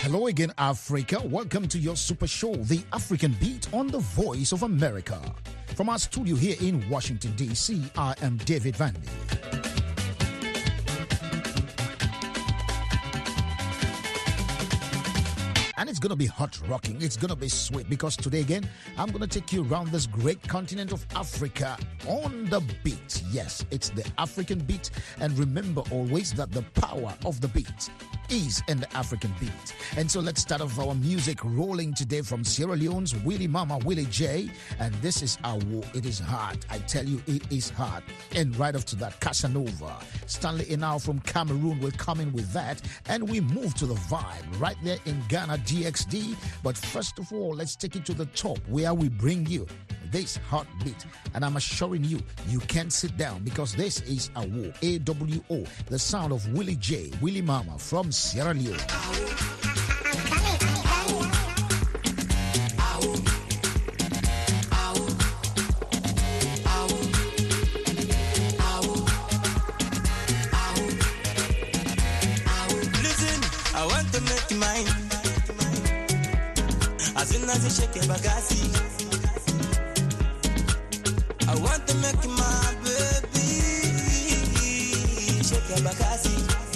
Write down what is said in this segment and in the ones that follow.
Hello again, Africa. Welcome to your super show, The African Beat on the Voice of America. From our studio here in Washington, D.C., I am David Vandy. And it's going to be hot rocking. It's going to be sweet because today again, I'm going to take you around this great continent of Africa on the beat. Yes, it's the African beat. And remember always that the power of the beat is in the African beat. And so let's start off our music rolling today from Sierra Leone's Willie Mama, Willie J. And this is Awo. It is hard. I tell you, it is hard. And right after that, Casanova. Stanley Enao from Cameroon will come in with that. And we move to the vibe right there in Ghana, DXD. But first of all, let's take it to the top where we bring you this hot beat. And I'm assuring you, you can't sit down because this is Awo, A-W-O, the sound of Willie J, Willie Mama from Sierra Leone. Listen, I want to make you mine. As soon as you shake your bagasi, I want to make you my baby. Shake your bagasi,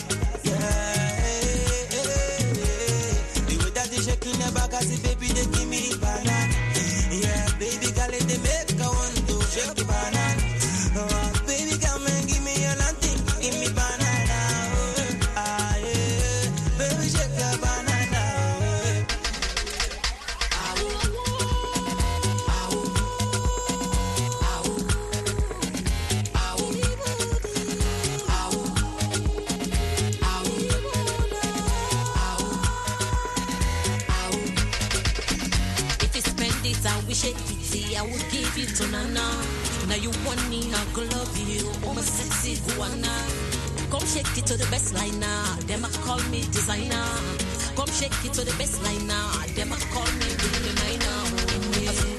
yeah. The way that you shaking your bagasi, baby, they give me banana. Yeah, baby, girl, they make I want to shake the banana. Oh, baby, come and give me your lanty, give me banana. Ah, yeah, baby, shake your banana. Shake it, see, I will give it to Nana. Now you want me, I could love you. Oh, my sexy guana. Come shake it to the best line now. Them I call me designer. Come shake it to the best line now. Them I call me really minor.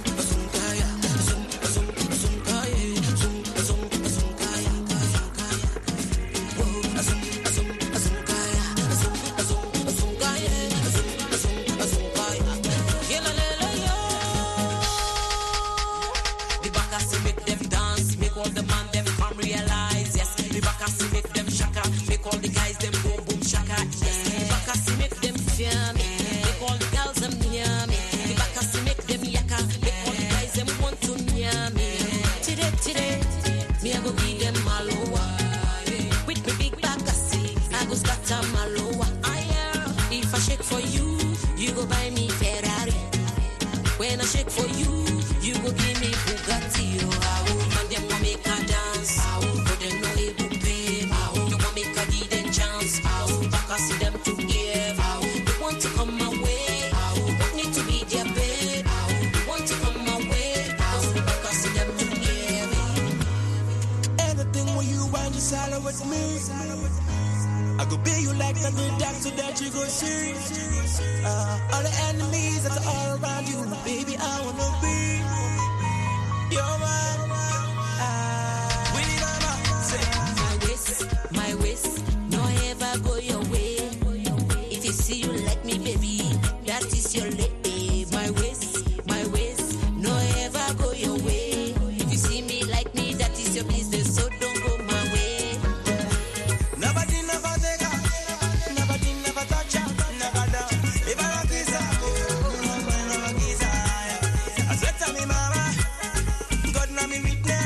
All the enemies that are all around you, baby, I wanna be your one. Willie Mama, my waist, no ever go your way. If you see you like me, baby, that is your lady. My waist, no ever go your way. If you see me like me, that is your business, so don't go my way. Nobody never take her, nobody never touch her.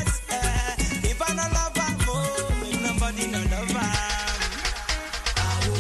If I don't love her, nobody no love her.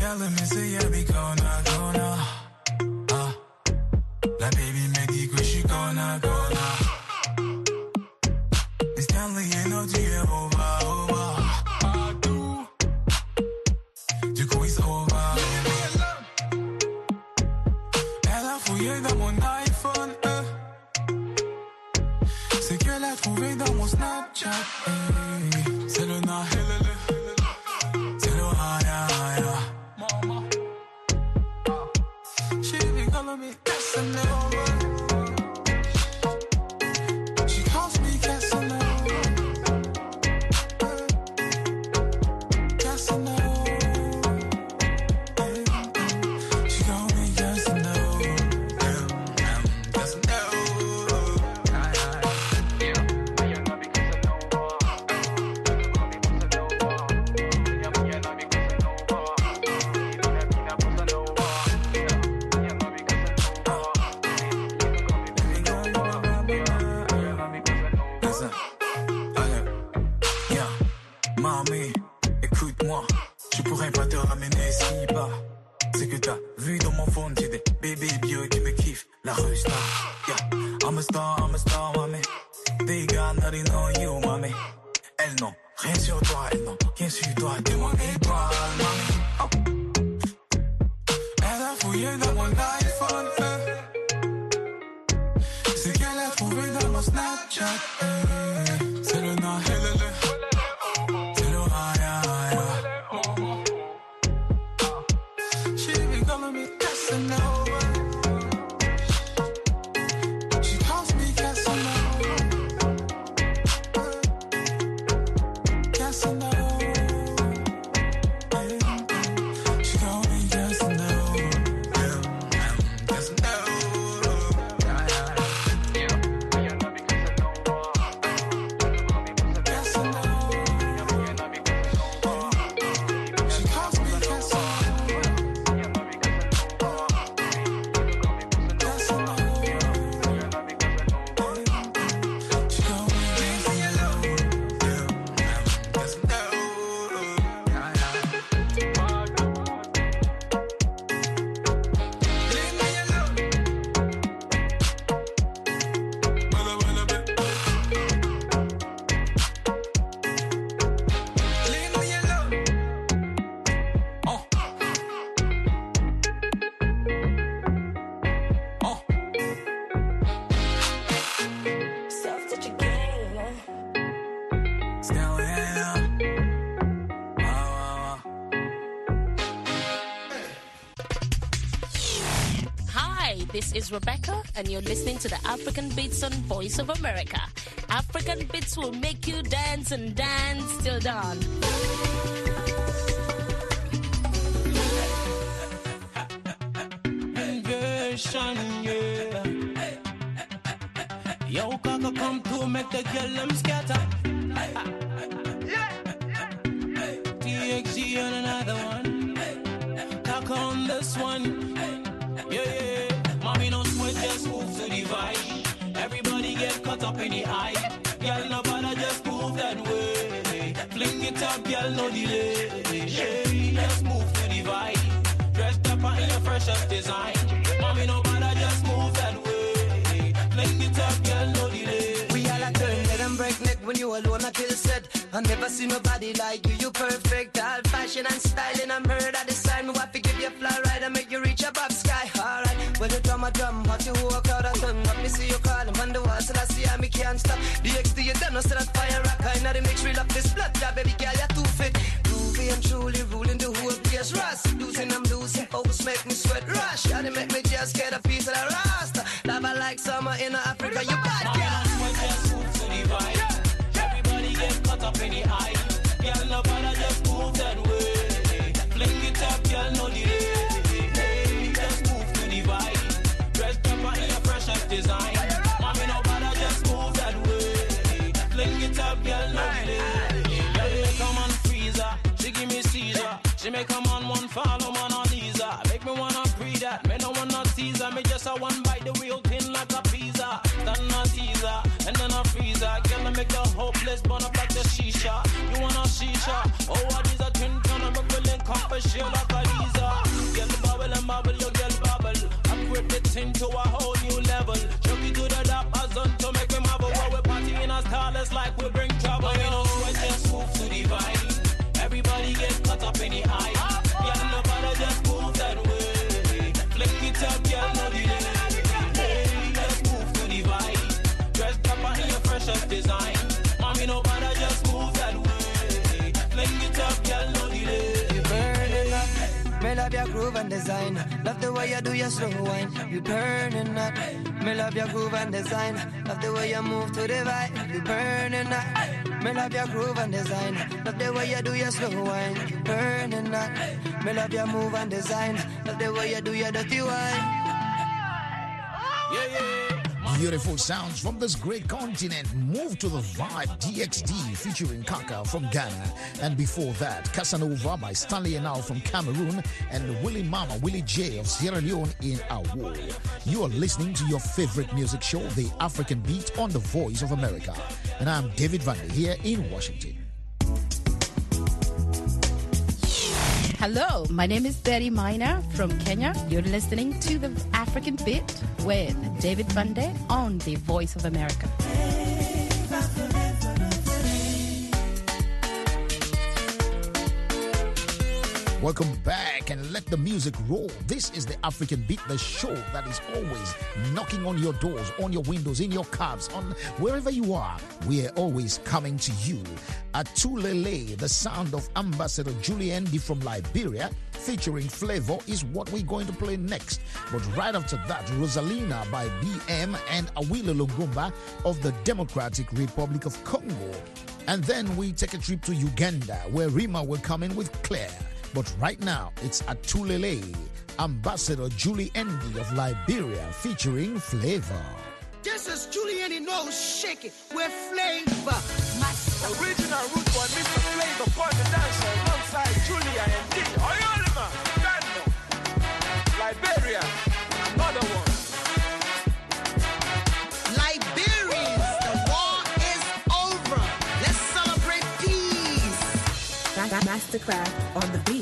telling me, say, yeah, be gonna. La baby me dit que je suis gonna. It's Stanley, you know, tu es over. Du coup, it's over. Elle a fouillé dans mon iPhone, c'est qu'elle a trouvé dans mon Snapchat, c'est le na, c'est le haya. She be calling me Casanova. She calls me Casanova. Casanova. She calls me Casanova. Casanova. Mamie, écoute-moi, je pourrais pas te ramener si bas. C'est que t'as vu dans mon phone, j'ai des bébés bio qui me kiffent, la rue star. Yeah, I'm a star, mamie. They got nothing on you, mamie. Elles n'ont rien sur toi, elles n'ont rien sur toi, t'es mon étoile, mamie. Oh. Elle a fouillé dans mon iPhone, c'est qu'elle a trouvé dans mon Snapchat, c'est le na, c'est le haya. She be calling me Casanova. She calls me Casanova. Casanova. She calls me Casanova. Casanova. This is Rebecca, and you're listening to the African Beats on Voice of America. African Beats will make you dance and dance till dawn. Inversion, yeah. Yo, Kaka come to make the girl them scatter. TXG on another one. Talk on this one. Yeah. Mommy, no sweat, just move to the vibe. Everybody get caught up in the eye. Girl, no bother, just move that way. Fling it up, girl, no delay. Hey, just move to the vibe. Dressed up in your freshest design. Mommy, no bother, just move that way. Fling it up, girl, no delay. We all a turn, let them break neck when you alone, I kill set. I never see nobody like you, you perfect. All fashion and styling, I'm heard at the sign. Me want to give you a fly ride and make you reach above sky. Alright, when you drum a drum, hot you walk out of tongue. Let me see you call him on the wall, so I see how me can't stop. The XD you done, no say that fire rock. I know they make real up this blood, yeah, baby girl, you're too fit. Groovy and truly ruling the whole place. Russ, losing, I'm losing, folks make me sweat. Rush, yeah, they make me just get a piece of that rasta. Lava like summer in Africa, you bad girl. Just move to the vibe. Everybody get caught up in the eye. Girl, no bother, just move that way. Fling it up, girl, no delay. Hey, just move to the vibe. Dressed up in your freshest design. Mommy, no bother, just move that way. Fling it up, girl, no delay. Girl, make a man freeze her. She give me seizure. She make a man one follow, man on Lisa. Make me wanna breathe that. Me no wanna tease her. Me just a one bite the real thin like a pizza. Stand a teaser, and then a freezer. Girl, I make the hopeless burn up like the shisha. You want a shisha? Oh, what is a twin ton? I'm a willing cup of shit like a Lisa. it's like we bring trouble. We don't sweat, just move to the vibe. Everybody get caught up in the hype. Girl, nobody just move that way. Flick it up, girl, no delay. Just move to the vibe. Dressed up in your freshest design. Mommy, nobody just move that way. Flick it up, girl, no delay. You burning up. Me love your groove and design. Love the way you do your slow wine. You burning up. Me love your groove and design. Love the way you move to the vibe. You burning up. Me love your groove and design. Love the way you do your slow wine. You burning up. Me love your move and design. Love the way you do your dirty wine. Yeah, yeah. Beautiful sounds from this great continent. Move to the vibe. DXD featuring Kaka from Ghana. And before that, Casanova by Stanley Enal from Cameroon and Willie Mama, Willie J of Sierra Leone in Awo. You are listening to your favorite music show, The African Beat, on the Voice of America. And I'm David Vande here in Washington. Hello, my name is Betty Minor from Kenya. You're listening to The African Beat with David Vande on The Voice of America. Welcome back and let the music roll. This is the African Beat, the show that is always knocking on your doors, on your windows, in your cabs, on wherever you are. We are always coming to you. Atulele, the sound of Ambassador Julie Ndi from Liberia, featuring Flavor, is what we're going to play next. But right after that, Rosalina by BM and Awilo Longomba of the Democratic Republic of Congo. And then we take a trip to Uganda, where Rima will come in with Claire. But right now, it's Atulele, Ambassador Julie Ndi of Liberia, featuring Flavor. This is Julie Ndi, no shake it, with Flavor. Original root boy, Mr. Flavor, part the dancer, alongside Julia Ndi. Oyolima, Ghana, Liberia, another one. Liberians, the war is over. Let's celebrate peace. Mastercraft on the beat.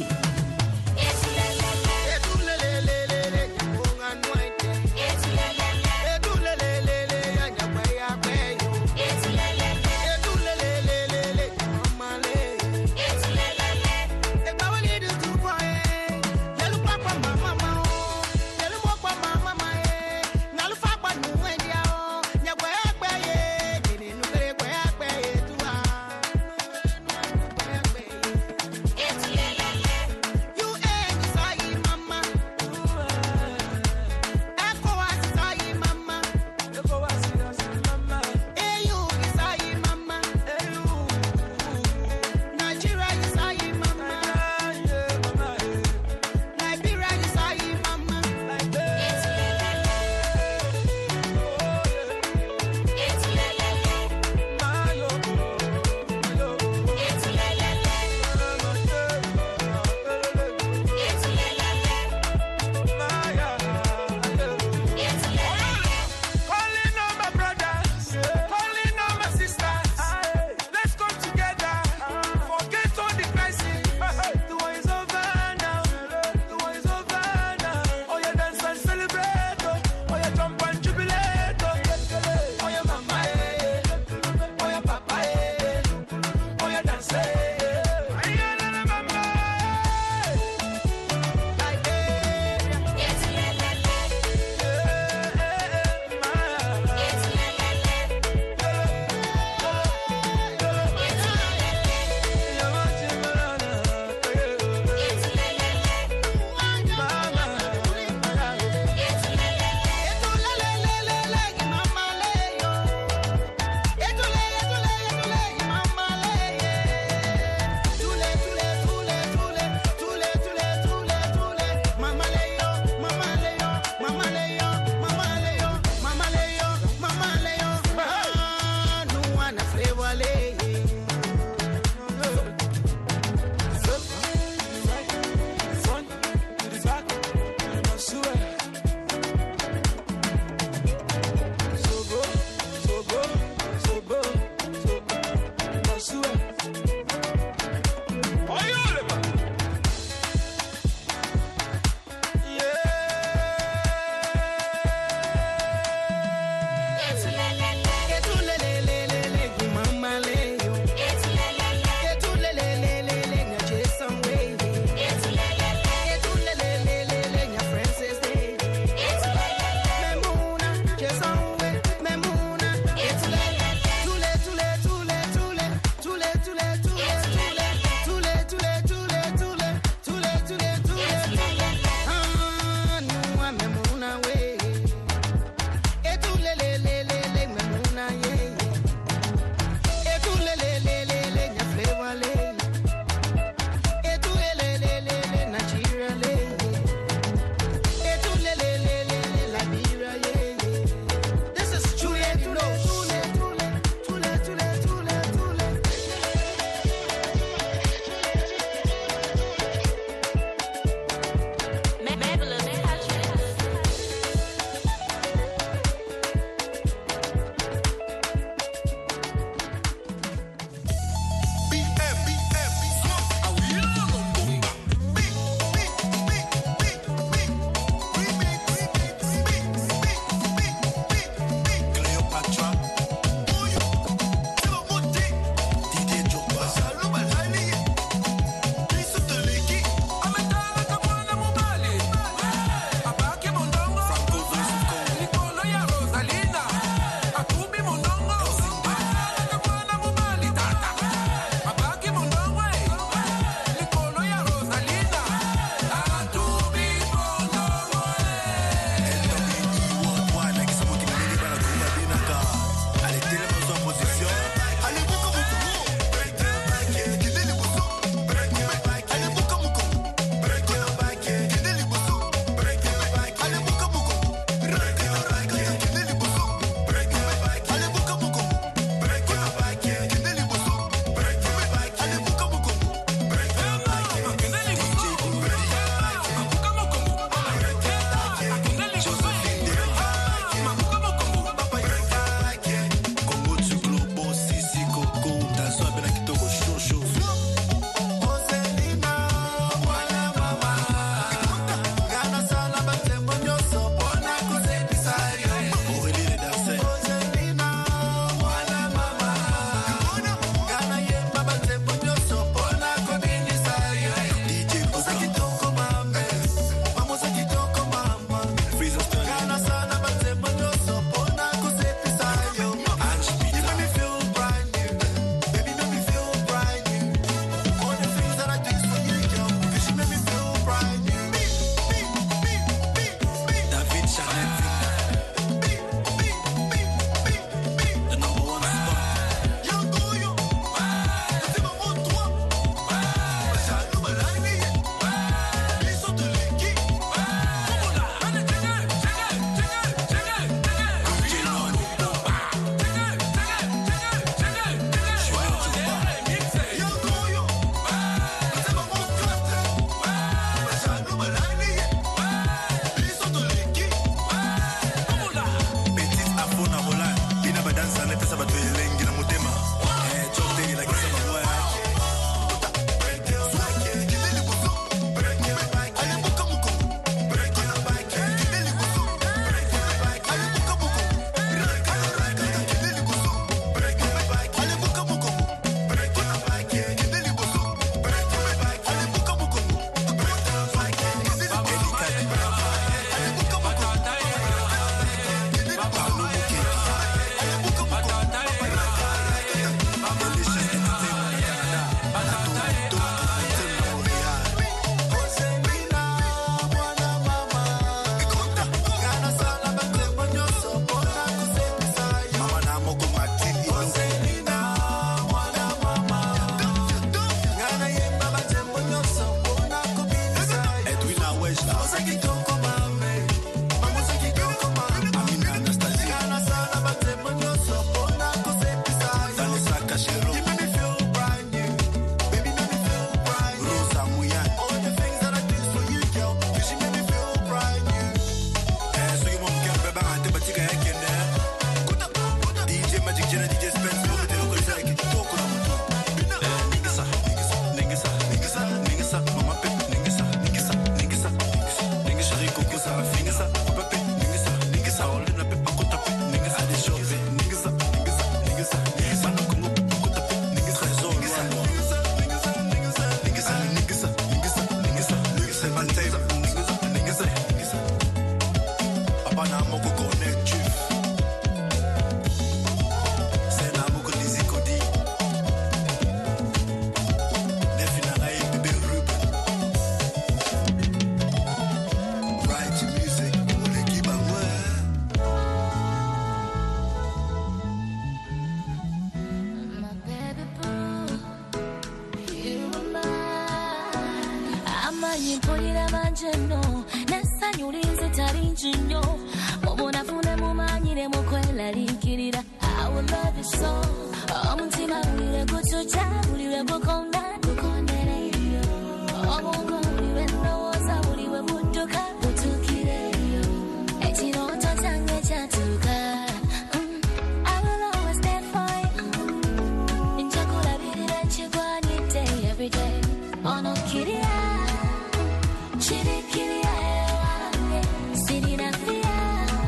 so. Omuntima ulire kuchucha, ulire bukonda, bukondere yo. Obongo ulire ndowooza, ulire budduka, butukire yo. Ekirooto kyange kyatuuka. I will always stand for you. Njakulabirira ekigwanidde every day. Ono kiriya, kirikiriya ewange, sirina fear.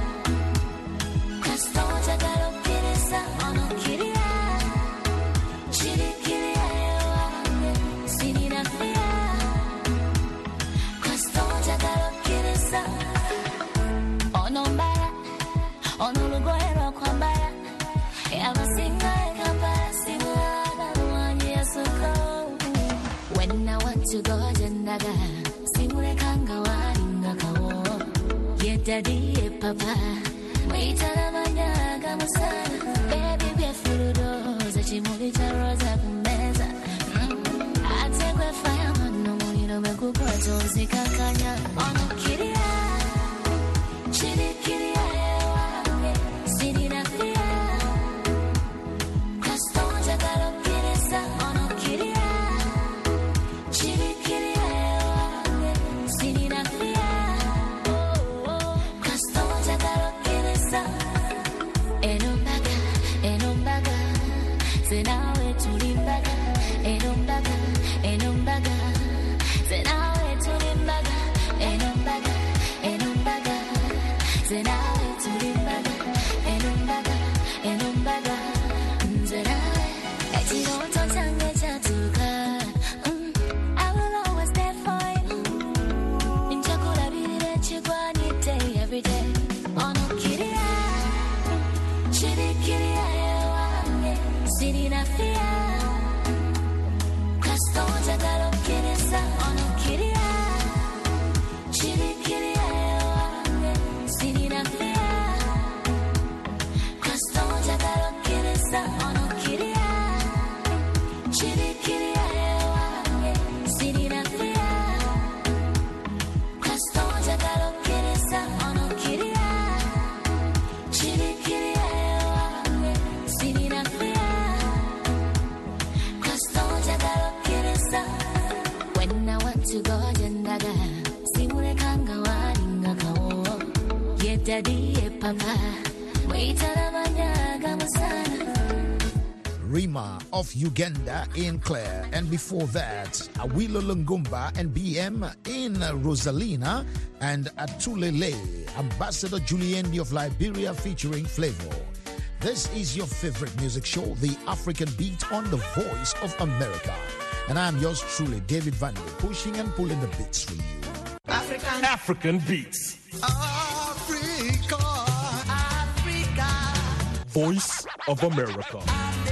Kasita njagala okkiriza, ono kiriya, kirikiriya ewange, sirina fear. Kasita njagala okkiriza. Ono mbala, ono olugoye lw'okwambala, abasinga e Kampala simulaba luwanyi yasoko. When I want to go jendaga, simulekanga walinga kawo. Ye daddy, ye papa, mwitana manyaga musana. Baby byefuludoza, kimuli kya roza kumeza. Ate gwe fireman, omuliro gwe gukwata onzikakanya. Ono kiriya, kirikiriya ewange, sirina fear. Kasita njagala okkiriza, ono kiriya, kirikiriya ewange, sirina fear. Kasita njagala okkiriza. Eno mbaga, ze naawe tuli mbaga. Eno mbaga, ze naawe tuli mbaga. Eno mbaga, ze naawe tuli mbaga. Eno mbaga, ze naawe. Ekirooto kyange kyatuuka. I will always stand for you. Njakulabirira ekigwanidde every day. Ono kiriya, kirikiriya ewange, sirina fear. Kasita njagala okkiriza, ono kiriya, kirikiriya ewange, sirina fear. Kasita njagala okkiriza, ono kiriya, kirikiriya ewange, sirina fear. Kasita njagala okkiriza, ono kiriya, kirikiriya ewange, sirina fear. Kasita njagala okkiriza. When I want to go jendaga, simulekanga walinga kawo. Ye daddy, ye papa, mwitana manyaga musana. Rima of Uganda in Claire. And before that, Awilo Lungumba and BM in Rosalina. And Atulele, Ambassador Juliendi of Liberia featuring Flavor. This is your favorite music show, The African Beat on the Voice of America. And I'm yours truly, David Van Der, pushing and pulling the beats for you. African Beats. Africa. Voice of America.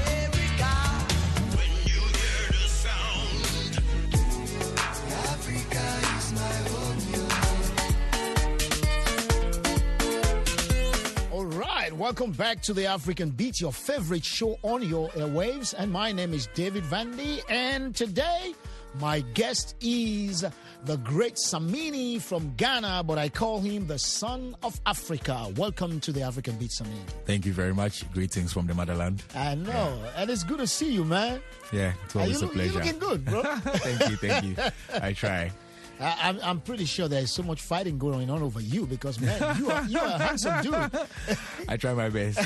All right, welcome back to the African Beat, your favorite show on your airwaves. And my name is David Vandy. And today, my guest is the great Samini from Ghana, but I call him the son of Africa. Welcome to the African Beat, Samini. Thank you very much. Greetings from the motherland. I know, and it's good to see you, man. Yeah, it's always a pleasure. You're looking good, bro. Thank you. I try. I'm pretty sure there's so much fighting going on over you because, man, you are a handsome dude. I try my best.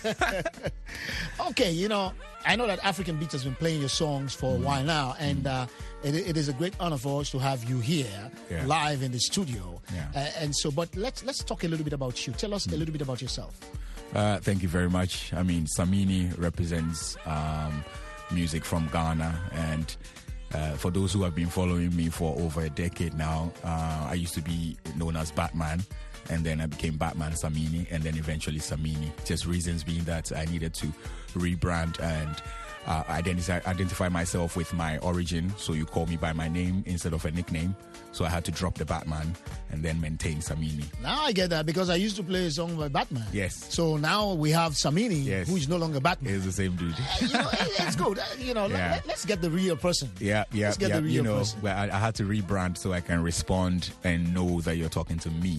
Okay, you know, I know that African Beats has been playing your songs for a while now, and it is a great honor for us to have you here live in the studio. Yeah. But let's talk a little bit about you. Tell us a little bit about yourself. Thank you very much. I mean, Samini represents music from Ghana, and for those who have been following me for over a decade now, I used to be known as Batman, and then I became Batman Samini, and then eventually Samini. Just reasons being that I needed to rebrand and identify myself with my origin. So you call me by my name instead of a nickname. So I had to drop the Batman and then maintain Samini. Now I get that because I used to play a song by Batman. Yes. So now we have Samini, who is no longer Batman. He's the same dude. It's good. Let's get the real person. Let's get the real person. Well, I had to rebrand so I can respond and know that you're talking to me.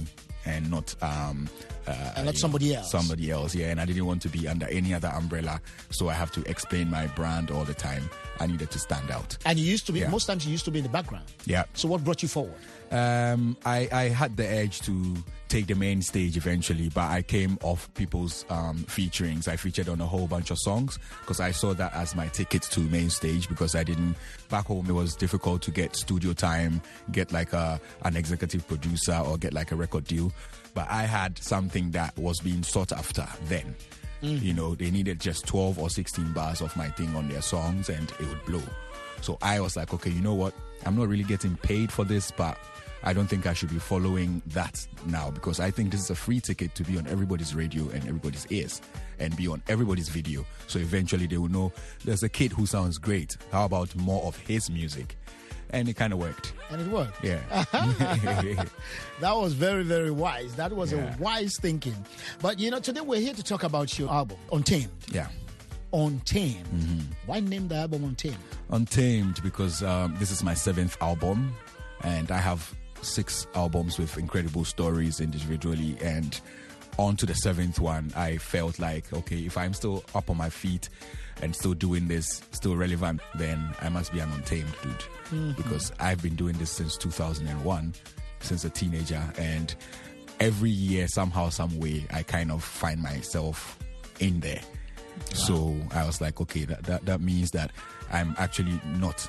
and not somebody else. Somebody else, yeah. And I didn't want to be under any other umbrella, so I have to explain my brand all the time. I needed to stand out. And you used to be, most times you used to be in the background. Yeah. So what brought you forward? I had the edge to take the main stage eventually, but I came off people's featurings. I featured on a whole bunch of songs because I saw that as my ticket to main stage, because I didn't, back home it was difficult to get studio time, get like an executive producer or get like a record deal. But I had something that was being sought after then. You know, they needed just 12 or 16 bars of my thing on their songs and it would blow. So I was like, okay, you know what? I'm not really getting paid for this, but I don't think I should be following that now, because I think this is a free ticket to be on everybody's radio and everybody's ears and be on everybody's video. So eventually they will know there's a kid who sounds great. How about more of his music? And it kind of worked. And it worked. Yeah. That was very, very wise. That was a wise thinking. But, you know, today we're here to talk about your album, Untamed. Yeah. Untamed. Mm-hmm. Why name the album Untamed? Untamed because this is my 7th album, and I have 6 albums with incredible stories individually, and on to the 7th one, I felt like, okay, if I'm still up on my feet and still doing this, still relevant, then I must be an untamed dude. Mm-hmm. Because I've been doing this since 2001, since a teenager, and every year, somehow, some way, I kind of find myself in there. Wow. So I was like, okay, that means that I'm actually not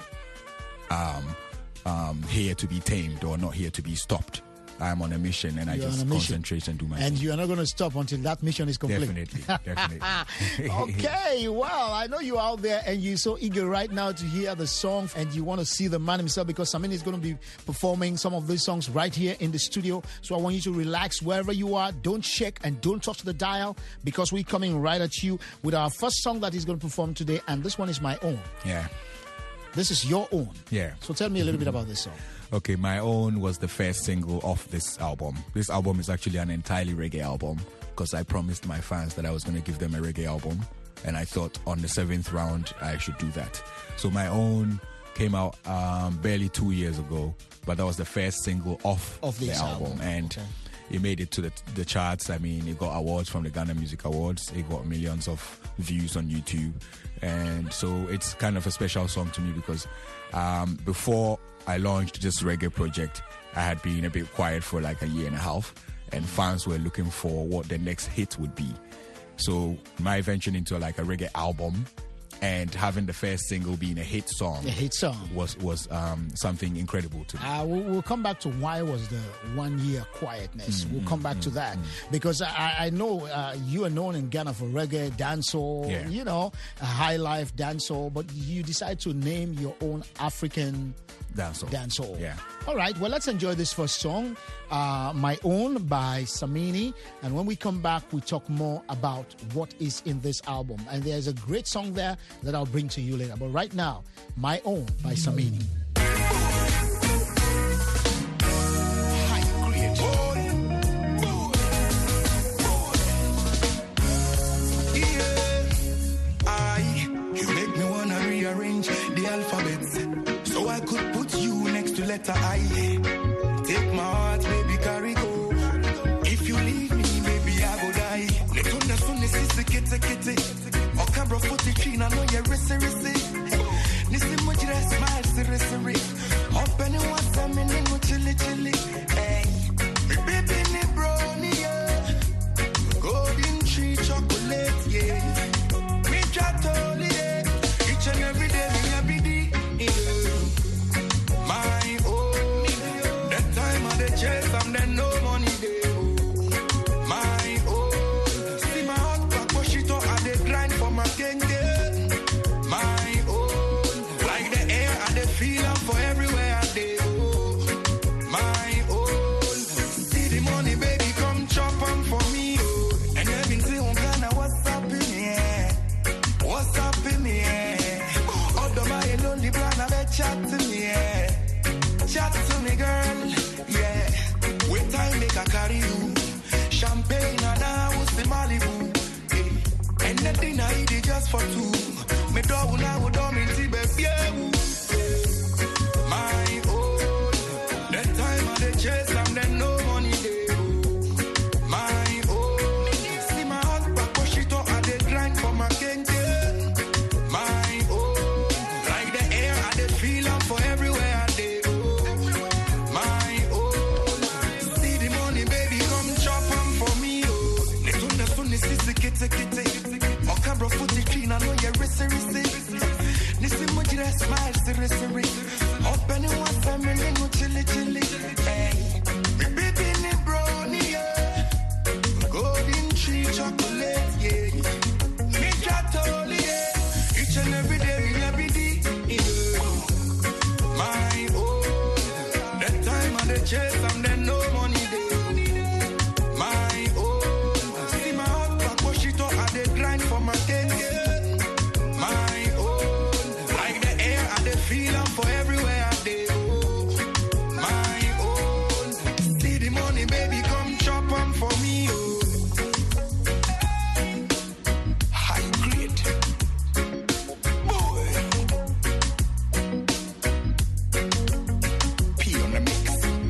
here to be tamed or not here to be stopped. I'm on a mission, and I just concentrate and do my thing. And you are not going to stop until that mission is complete. Definitely. Okay, well, I know you're out there and you're so eager right now to hear the song, and you want to see the man himself, because Samini is going to be performing some of these songs right here in the studio. So I want you to relax wherever you are. Don't shake and don't touch the dial, because we're coming right at you with our first song that he's going to perform today, and this one is My Own. Yeah. This is your own. Yeah. So tell me a little bit about this song. Okay, My Own was the first single off this album. This album is actually an entirely reggae album, because I promised my fans that I was going to give them a reggae album, and I thought on the 7th round I should do that. So My Own came out barely 2 years ago, but that was the first single off the album. And it made it to the charts. I mean, it got awards from the Ghana Music Awards. It got millions of views on YouTube. And so it's kind of a special song to me, because before I launched this reggae project, I had been a bit quiet for like a year and a half, and fans were looking for what the next hit would be. So my venture into like a reggae album and having the first single being a hit song was something incredible to me. We'll come back to why was the 1 year quietness. We'll come back to that, because I know you are known in Ghana for reggae, dancehall, you know, high life dancehall, but you decide to name your own African dancehall. Yeah. All right, well, let's enjoy this first song, My Own by Samini. And when we come back, we talk more about what is in this album. And there's a great song there that I'll bring to you later. But right now, My Own by Samini. You make me wanna rearrange the alphabet, so I could put you next to letter I. Take my heart, baby, carry go. If you leave me, baby, I go die. Netuna sunni sisi kete kete. Okambro futi china no ye rese rese. Nisi mujire smile siri siri. Open it once a minute no chili chili. Hey, me baby ni brownie yeah. Golden tree chocolate yeah. Me chatoli yeah. Each and every day me happy day yeah. My own. That time of the chase I'm there no money there. My own. See my heart back push it up and they grind for my gang there. My own. Like the air and the feel for everywhere I do. My own. See the money baby come chop on for me. Oh. And everything say on Ghana what's up in here? What's up in here? Although my lonely plan I bet chat to me yeah. Chat to me girl yeah. With time make I carry you. Champagne and I was the Malibu yeah. And the dinner I eat it just for two. Me dog now would do me see baby my own. That time of the chase I'm there no money there. siri. Open one family, no chili chili. Hey, me baby ni brownie, yeah. Golden tree chocolate, yeah. Me totally, yeah. Each and every day, yeah. My own. That time on the chase, and then no money there. My own. See my hot back, wash it up, and they grind for my things. My own. Like the air and the feeling for everywhere I do. My own. See the money, baby, come chop 'em for me. Oh. High grade. Boy. P on the mix.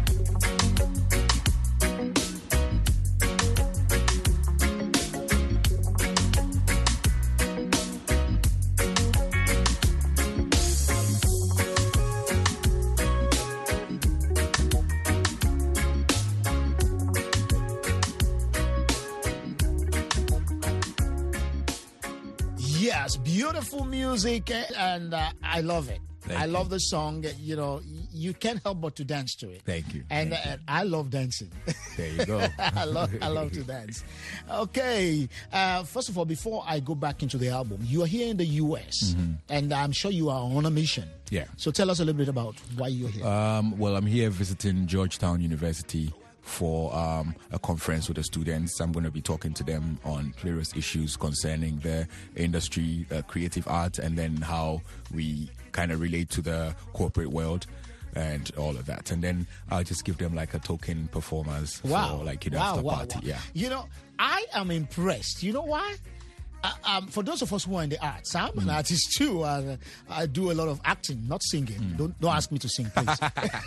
Yes, beautiful music, and I love it. Thank I you. love the song. You know, you can't help but to dance to it. Thank you. And I love dancing. There you go. I love to dance. Okay, first of all, before I go back into the album, you are here in the US, and I'm sure you are on a mission. Yeah. So tell us a little bit about why you're here. Well, I'm here visiting Georgetown University for a conference with the students. I'm going to be talking to them on various issues concerning the industry, creative art, and then how we kind of relate to the corporate world and all of that. And then I'll just give them like a token performance Wow. for like, after party. wow. Yeah. You know, I am impressed. You know why? For those of us who are in the arts, I'm an artist too. I do a lot of acting, not singing. Don't ask me to sing, please.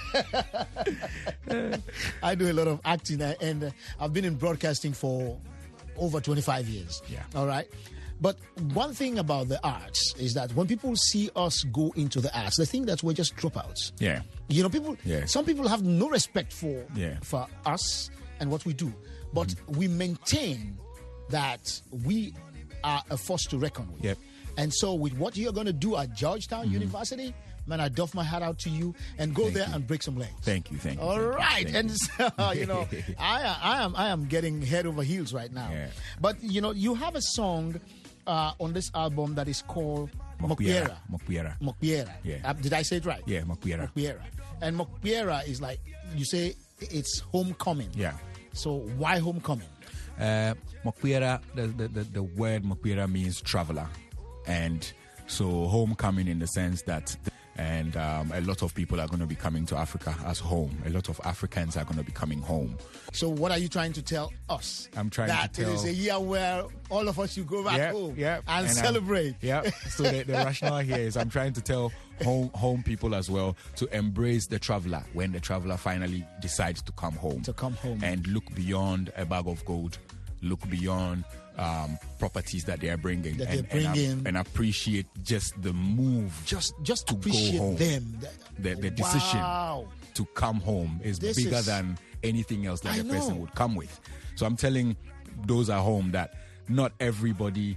I do a lot of acting, and I've been in broadcasting for over 25 years. Yeah. All right. But one thing about the arts is that when people see us go into the arts, they think that we're just dropouts. Yeah. You know, Yeah. some people have no respect for Yeah. us and what we do. But we maintain that we are a force to reckon with. Yep. And so with what you're going to do at Georgetown University, man, I doff my hat out to you and go there and break some legs. Thank you. All right. And so, you know, I am getting head over heels right now. Yeah. But, you know, you have a song on this album that is called Mokpiera. Mokpiera. Yeah. Did I say it right? Yeah, Mokpiera. Mokpiera. And Mokpiera is like, you say it's homecoming. Yeah. So why homecoming? Mokpiera, the word Mokpiera means traveler. And so homecoming in the sense that a lot of people are going to be coming to Africa as home. A lot of Africans are going to be coming home. So what are you trying to tell us? I'm trying that to tell... it is a year where all of us should go back home and celebrate. So the rationale here is I'm trying to tell home people as well to embrace the traveler when the traveler finally decides to come home. And look beyond a bag of gold. Look beyond properties that they are bringing, and appreciate just the move, just to appreciate go home. Them. The decision to come home is bigger than anything else that a person would come with. So I'm telling those at home that not everybody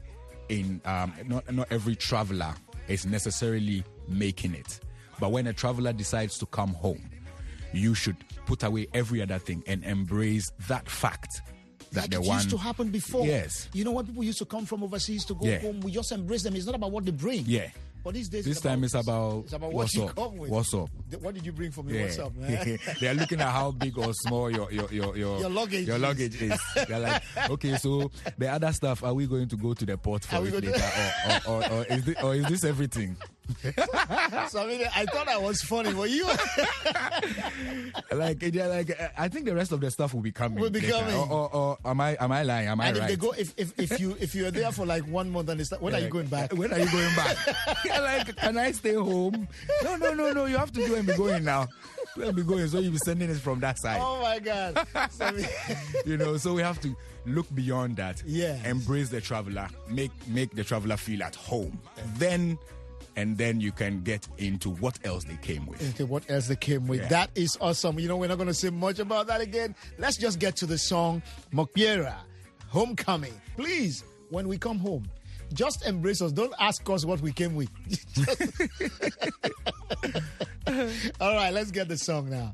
not every traveler is necessarily making it, but when a traveler decides to come home, you should put away every other thing and embrace that fact. Like it used to happen before. Yes. You know, when people used to come from overseas to go home, we just embrace them. It's not about what they bring. Yeah. But these days, this time it's about what what's you up. come with. What's up? What did you bring for me? What's up, man? They are looking at how big or small your luggage is. They're like, okay, so the other stuff, are we going to go to the port for it later, or is this everything? So I thought I was funny. Were you? I think the rest of the stuff will be coming. Or am I lying? Am I and right? If they go, if you're there for like 1 month and when are you going back? When are you going back? Like, can I stay home? No. You have to go and be going now. Go and be going. So you'll be sending it from that side. Oh my God. So we have to look beyond that. Yeah. Embrace the traveler. Make the traveler feel at home. And then you can get into what else they came with. Okay, what else they came with. Yeah. That is awesome. You know, we're not going to say much about that again. Let's just get to the song, Mokpiera, Homecoming. Please, when we come home, just embrace us. Don't ask us what we came with. All right, let's get the song now.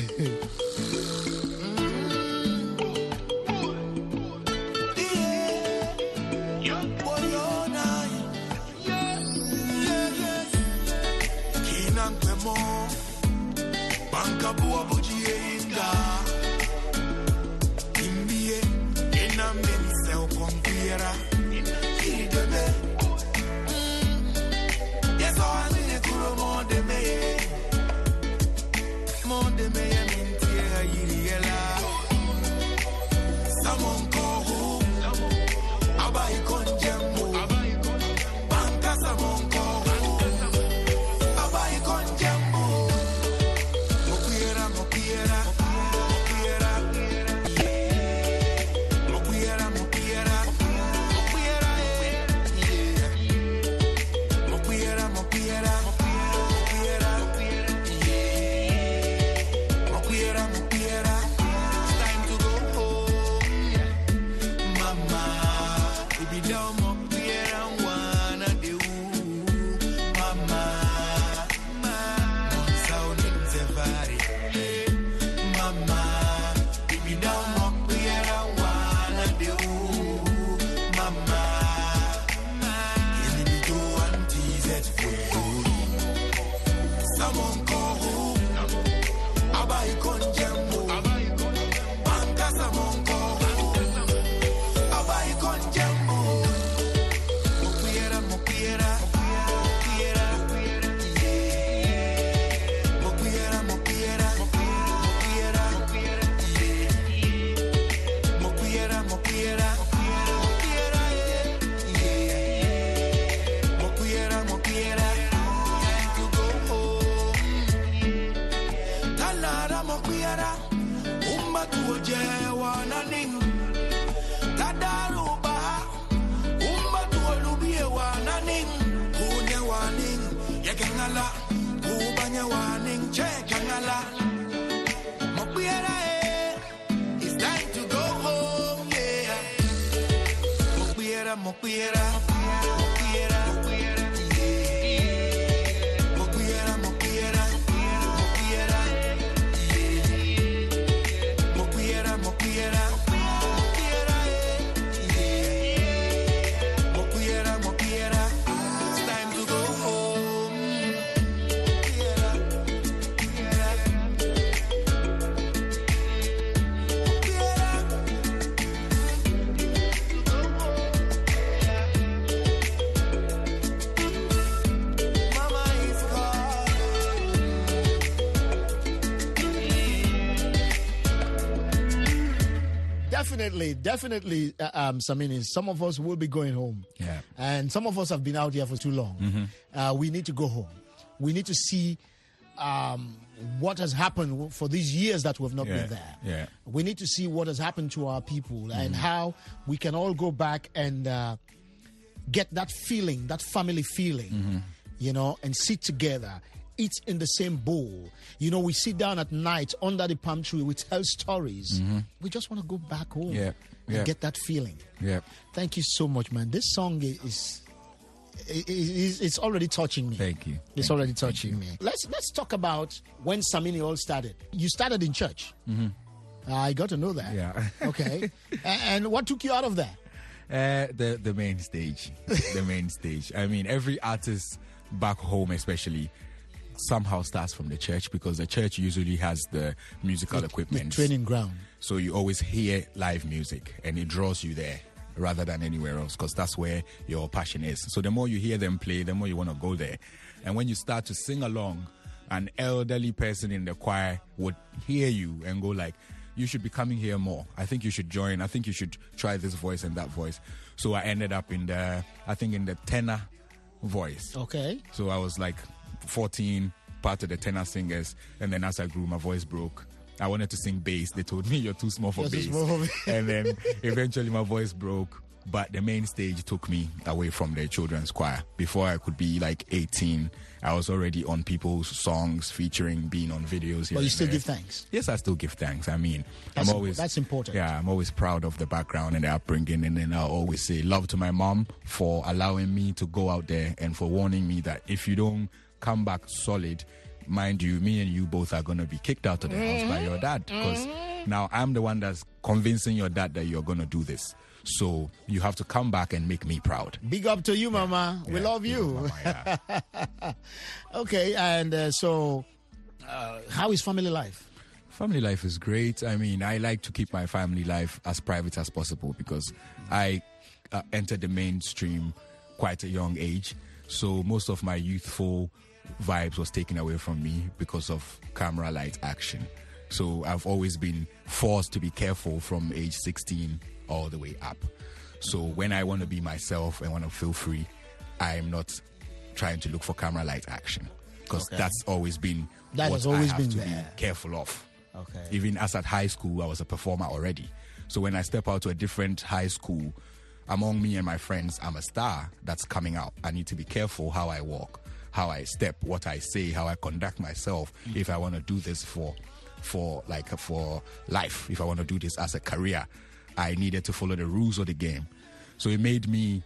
It's time to go home, yeah. Definitely, Samini, some of us will be going home. Yeah. And some of us have been out here for too long. We need to go home. We need to see what has happened for these years that we've not been there. Yeah. We need to see what has happened to our people and how we can all go back and get that feeling, that family feeling, you know, and sit together, eat in the same bowl. You know, we sit down at night under the palm tree, we tell stories. We just want to go back home and get that feeling. Yeah. Thank you so much, man. This song it's already touching me. Thank you. It's already touching me. Let's talk about when Samini all started. You started in church. I got to know that. Yeah. Okay. And what took you out of there? The main stage. The main stage. I mean, every artist back home especially somehow starts from the church, because the church usually has the musical equipment. The training ground. So you always hear live music and it draws you there rather than anywhere else, because that's where your passion is. So the more you hear them play, the more you want to go there. And when you start to sing along, an elderly person in the choir would hear you and go like, you should be coming here more. I think you should join. I think you should try this voice and that voice. So I ended up in the tenor voice. Okay. So I was like 14, part of the tenor singers, and then as I grew, my voice broke. I wanted to sing bass. They told me you're too small for bass. And then eventually my voice broke. But the main stage took me away from the children's choir. Before I could be like 18, I was already on people's songs, featuring, being on videos. But you still give thanks? Yes, I still give thanks. I mean, that's important. Yeah, I'm always proud of the background and the upbringing. And then I'll always say love to my mom for allowing me to go out there and for warning me that if you don't come back solid, mind you, me and you both are going to be kicked out of the house by your dad, because now I'm the one that's convincing your dad that you're going to do this. So you have to come back and make me proud. Big up to you, Mama. We love you. Mama, yeah. Okay, and so how is family life? Family life is great. I mean, I like to keep my family life as private as possible because I entered the mainstream quite a young age. So most of my youthful vibes was taken away from me because of camera, light, action. So I've always been forced to be careful from age 16 all the way up. So when I want to be myself and want to feel free, I'm not trying to look for camera, light, action, because that's always been that what has always I have been to there. be careful of. Okay. Even as at high school, I was a performer already. So when I step out to a different high school, among me and my friends, I'm a star that's coming out. I need to be careful how I walk, how I step, what I say, how I conduct myself. If I want to do this for life, if I want to do this as a career, I needed to follow the rules of the game. So it made me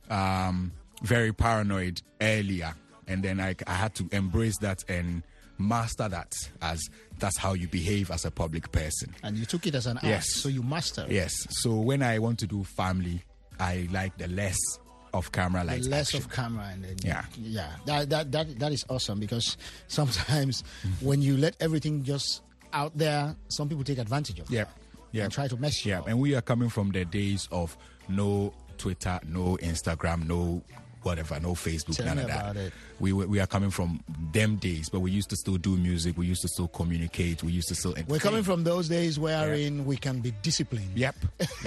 very paranoid earlier, and then I had to embrace that and master that, as that's how you behave as a public person. And you took it as an art, so you master it. Yes. So when I want to do family, I like the less of camera, like less action. of camera, and then yeah. That is awesome, because sometimes when you let everything just out there, some people take advantage of that. And try to mess you up. And we are coming from the days of no Twitter, no Instagram, no whatever, no Facebook, Tell none me of that. about it. We are coming from them days, but we used to still do music, we used to still communicate, we used to still entertain. We're coming from those days wherein we can be disciplined. Yep.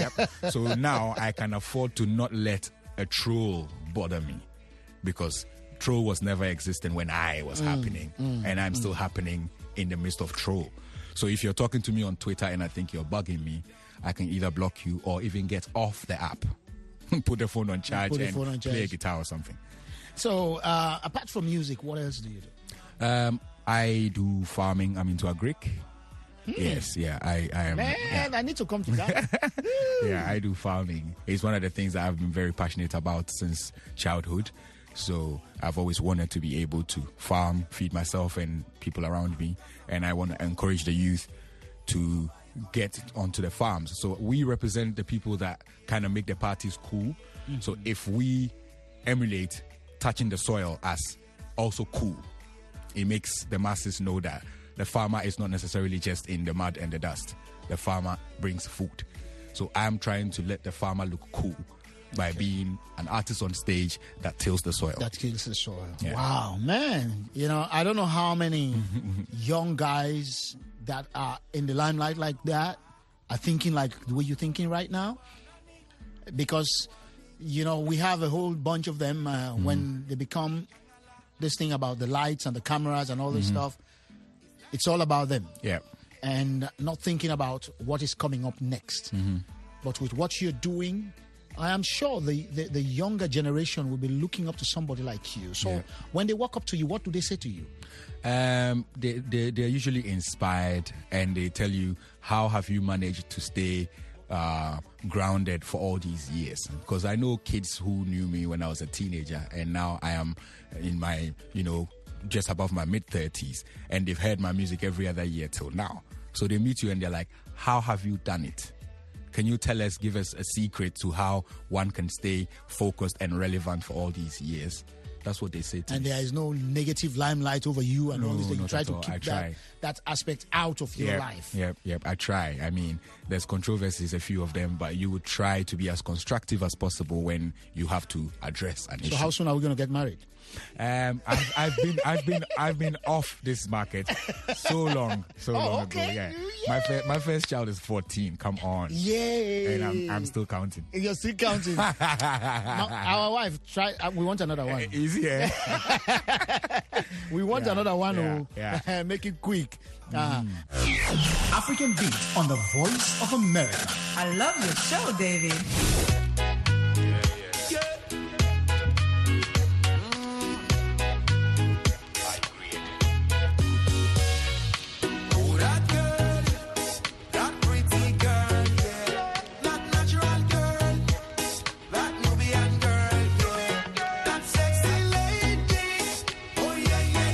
So now I can afford to not let a troll bother me, because troll was never existing when I was happening, and I'm still happening in the midst of troll. So if you're talking to me on Twitter and I think you're bugging me, I can either block you or even get off the app, put the phone on charge and play a guitar or something. So apart from music, what else do you do? I do farming. I'm into agric. Yes, I am. Man, I need to come to that. Yeah, I do farming. It's one of the things that I've been very passionate about since childhood. So I've always wanted to be able to farm, feed myself and people around me. And I want to encourage the youth to get onto the farms. So we represent the people that kind of make the parties cool. So if we emulate touching the soil as also cool, it makes the masses know that the farmer is not necessarily just in the mud and the dust. The farmer brings food. So I'm trying to let the farmer look cool by being an artist on stage that tills the soil. That tills the soil. Yeah. Wow, man. You know, I don't know how many young guys that are in the limelight like that are thinking like the way you're thinking right now. Because, you know, we have a whole bunch of them when they become this thing about the lights and the cameras and all this stuff. It's all about them. Yeah. And not thinking about what is coming up next. But with what you're doing, I am sure the younger generation will be looking up to somebody like you. So when they walk up to you, what do they say to you? They're usually inspired, and they tell you, how have you managed to stay grounded for all these years? Because I know kids who knew me when I was a teenager, and now I am in my, just above my mid-30s, and they've heard my music every other year till now. So they meet you and they're like, how have you done it? Can you give us a secret to how one can stay focused and relevant for all these years? That's what they say to me. And there is no negative limelight over you and all this thing. You try to all. keep that aspect out of your life. Yep, I try. I mean, there's controversies, a few of them, but you would try to be as constructive as possible when you have to address an issue. So how soon are we going to get married? I've been off this market so long ago. Yeah, my first child is 14. Come on, yay! And I'm still counting. You're still counting. Now, our wife we want another one. Easier. We want another one. Make it quick. African Beat on the Voice of America. I love your show, David. Oh yeah, yeah.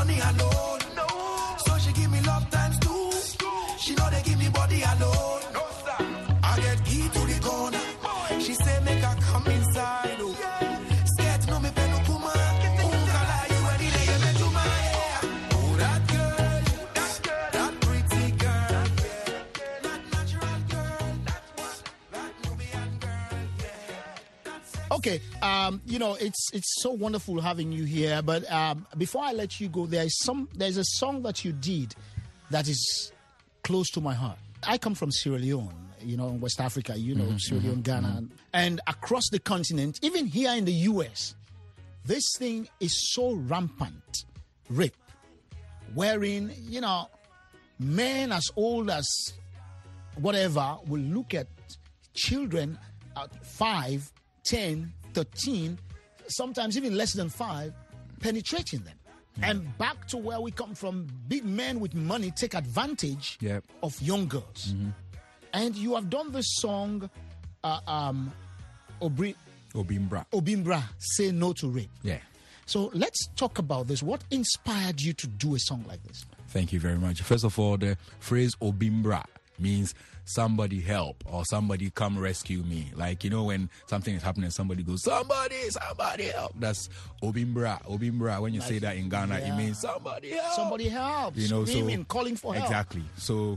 money alone. No. So she give me love times 2. She know they give me body alone. No, sir. I get key to the corner. She say make her come inside. Oh. Scared to know me pen no kuma. Kala you ready to get me to my hair. Oh, that girl, that pretty girl. That natural girl, that one, that Nubian girl, yeah. Okay, it's so wonderful having you here. But before I let you go, there's a song that you did that is close to my heart. I come from Sierra Leone, in West Africa, Sierra Leone, Ghana, and across the continent, even here in the US, this thing is so rampant, rape, wherein, men as old as whatever will look at children at 5, 10, 13, sometimes even less than 5, penetrating them. And back to where we come from, big men with money take advantage of young girls. And you have done this song, Obimbra, Say No to Rape. Yeah. So let's talk about this. What inspired you to do a song like this? Thank you very much. First of all, the phrase Obimbra means somebody help or somebody come rescue me. Like, when something is happening, somebody goes, somebody help. That's Obimbra. Obimbra, when you say that in Ghana, it means somebody help. Somebody help. Screaming, calling for help. Exactly. So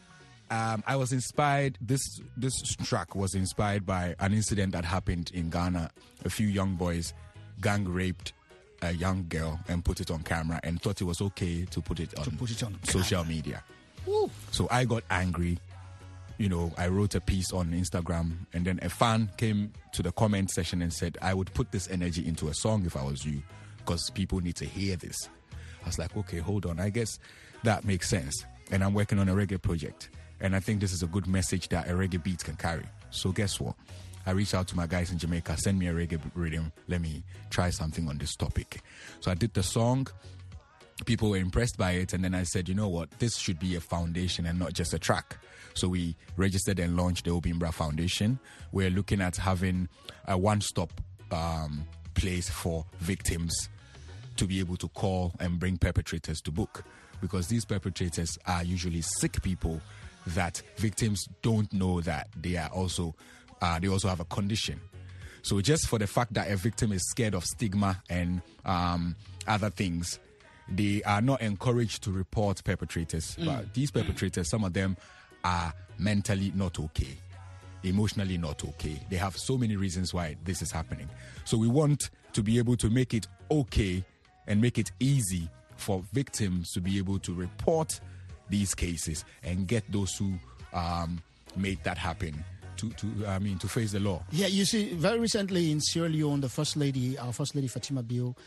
I was inspired, this track was inspired by an incident that happened in Ghana. A few young boys gang raped a young girl and put it on camera and thought it was okay to put it on social media. Woo. So I got angry. I wrote a piece on Instagram, and then a fan came to the comment section and said, I would put this energy into a song if I was you, because people need to hear this. I was like, okay, hold on. I guess that makes sense. And I'm working on a reggae project, and I think this is a good message that a reggae beat can carry. So guess what? I reached out to my guys in Jamaica, send me a reggae rhythm. Let me try something on this topic. So I did the song. People were impressed by it, and then I said, you know what, this should be a foundation and not just a track. So we registered and launched the Obimbra Foundation. We're looking at having a one-stop place for victims to be able to call and bring perpetrators to book, because these perpetrators are usually sick people that victims don't know that they are also they also have a condition. So just for the fact that a victim is scared of stigma and other things, they are not encouraged to report perpetrators. But these perpetrators, some of them are mentally not okay, emotionally not okay. They have so many reasons why this is happening. So we want to be able to make it okay and make it easy for victims to be able to report these cases and get those who made that happen to face the law. Yeah, you see, very recently in Sierra Leone, our First Lady Fatima Bio,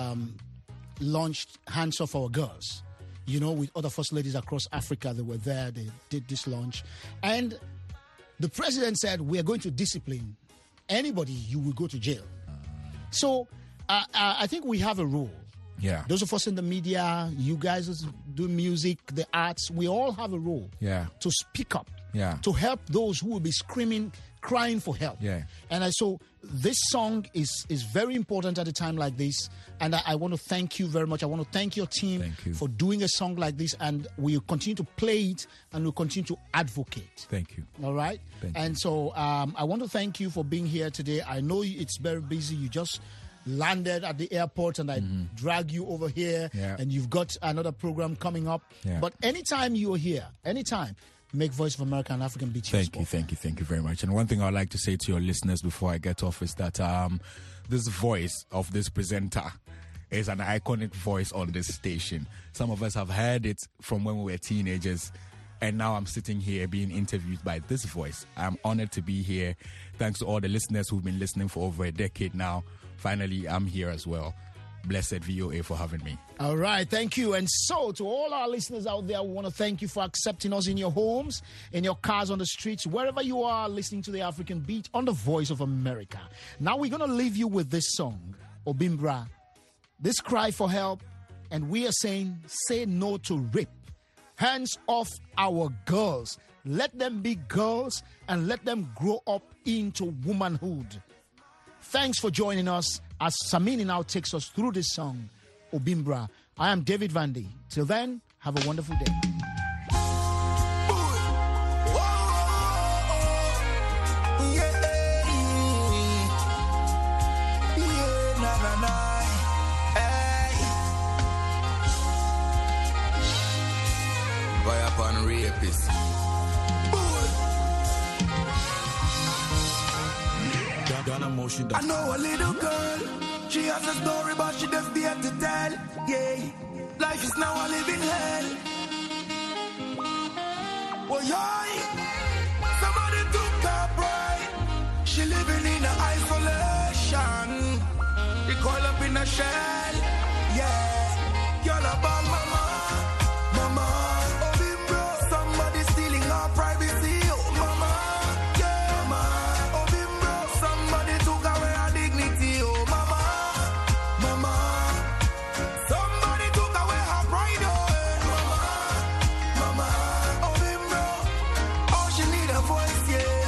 launched Hands Off Our Girls. With other First Ladies across Africa, they were there, they did this launch. And the president said, we are going to discipline anybody, you will go to jail. So I think we have a role. Yeah. Those of us in the media, you guys do music, the arts, we all have a role to speak up, to help those who will be screaming, crying for help. Yeah. And so this song is very important at a time like this. And I want to thank you very much. I want to thank your team for doing a song like this. And we'll continue to play it and we'll continue to advocate. Thank you. All right? Thank you. So I want to thank you for being here today. I know it's very busy. You just landed at the airport and I drag you over here and you've got another program coming up. But anytime you're here, anytime, make Voice of America and African Beat. Thank you very much. And one thing I'd like to say to your listeners before I get off is that this voice of this presenter is an iconic voice on this station. Some of us have heard it from when we were teenagers, and now I'm sitting here being interviewed by this voice. I'm honored to be here. Thanks to all the listeners who've been listening for over a decade now. Finally, I'm here as well. Blessed VOA for having me. All right, thank you. And so to all our listeners out there, we want to thank you for accepting us in your homes, in your cars, on the streets, wherever you are listening to the African Beat on the Voice of America. Now we're going to leave you with this song, Obimbra. This cry for help, and we are saying, say no to rape. Hands off our girls. Let them be girls and let them grow up into womanhood. Thanks for joining us as Samini now takes us through this song, Obimbra, I am David Vandy. Till then, have a wonderful day. Fire upon rapist. I know a little girl. She has a story, but she just be to tell. Yeah, life is now a living hell. Oh yeah, somebody took her pride. She living in isolation. She coiled up in a shell. Yeah, you're about mama, mama. Oh, bro, somebody stealing our privacy. Oh, mama, yeah, mama. Oh, bro, somebody took away our dignity. Oh, mama, mama. Somebody took away her pride. Oh, mama, mama. Oh, bro, oh, she need a voice, yeah.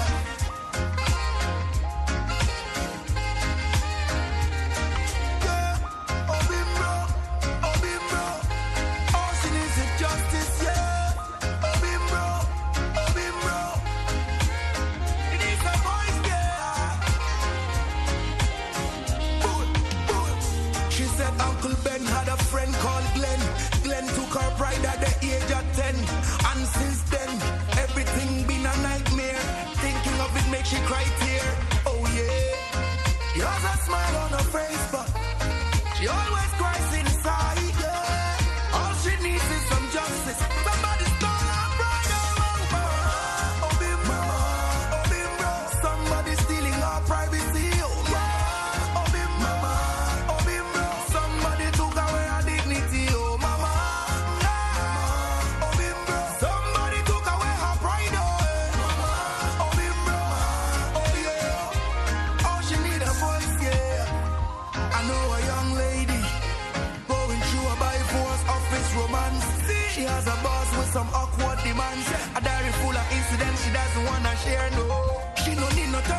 Uncle Ben had a friend called Glenn. Glenn took her pride at the age of 10. And since then, everything been a nightmare. Thinking of it makes she cry tear. Oh yeah. She has a smile on her face, but she always cries inside. Yeah. All she needs is some justice. Somebody stole her pride. Oh, bim, mama. Oh, bim, bro. Somebody stealing our privacy. Oh, yeah. Oh, bim, mama. Oh, bim, bro. Somebody took away our dignity. Oh, mama. Oh, bim, bro. Somebody took away her pride. Oh, mama. Oh, bim, bro. Oh, yeah. Oh, she need a voice, yeah. I know a young lady going through a by-force office romance. She has a boss with some awkward demands. A diary full of incidents she doesn't wanna share, no.